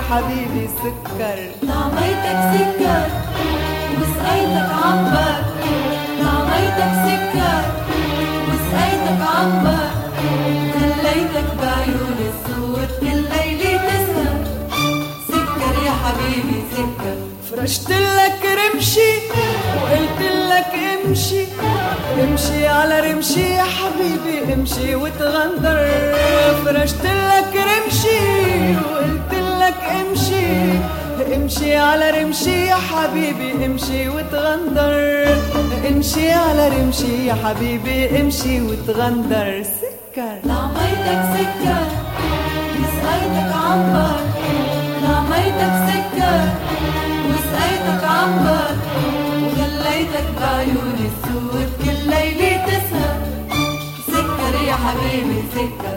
حبيبي سكر. طعميتك سكر وسقيتك عنبر، طعميتك سكر وسقيتك عنبر، خليتك بعيون السود كل ليلة تسهر. سكر يا حبيبي سكر. فرشتلك رمشي وقلتلك امشي، امشي على رمشي يا حبيبي امشي وتغندر. فرشتلك رمشي وقلتلك امشي، امشي على رمشي يا حبيبي امشي وتغندر. امشي على رمشي يا حبيبي امشي وتغندر. سكر. طعميتك سكر وسقيتك عنبر، طعميتك سكر وسقيتك عنبر، وخليتك بعيون السود كل ليلة تسهر. سكر يا حبيبي سكر.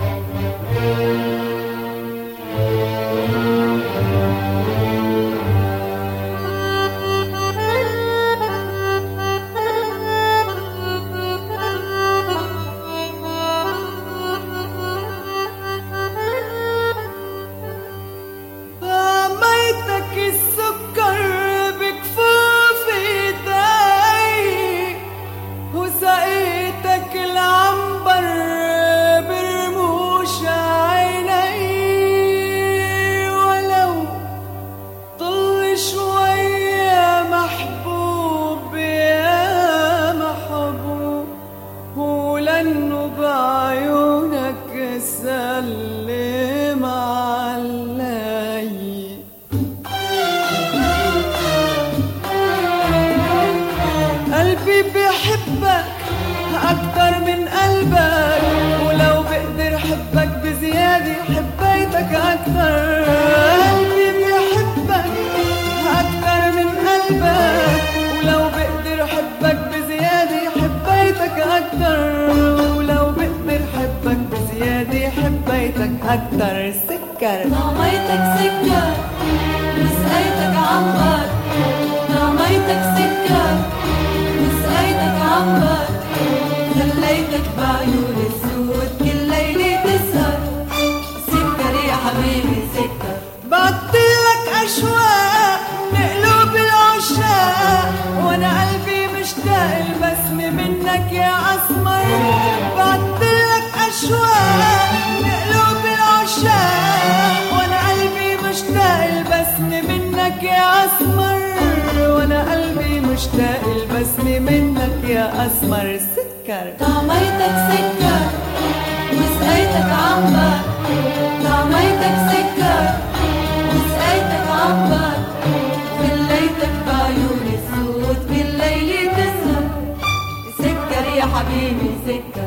سلم علي. قلبي بيحبك أكتر من قلبك، ولو بقدر حبك بزيادة حبيتك أكتر. قلبي بيحبك أكتر من قلبك، ولو بقدر حبك بزيادة حبيتك أكتر. ولو بقدر حبك بزيادة حبيتك أكتر. سكر. طعميتك سكر وسقيتك عنبر، طعميتك سكر وسقيتك عنبر، خليتك بعيون السود كل ليلة تسهر. سكر يا حبيبي سكر. بعتلك أشواق من قلوب العشاق، وأنا قلبي مشتاق البسمة منك يا أسمر. بعتلك أشواق من قلوب العشاق، وأنا قلبي مشتاق البسمة منك يا أسمر. وأنا قلبي مشتاق البسمة منك يا أسمر. سكر. طعميتك سكر وسقيتك عنبر، طعميتك سكر وسقيتك عنبر، خليتك بعيون السود كل ليلة تسهر. سكر يا حبيبي سكر.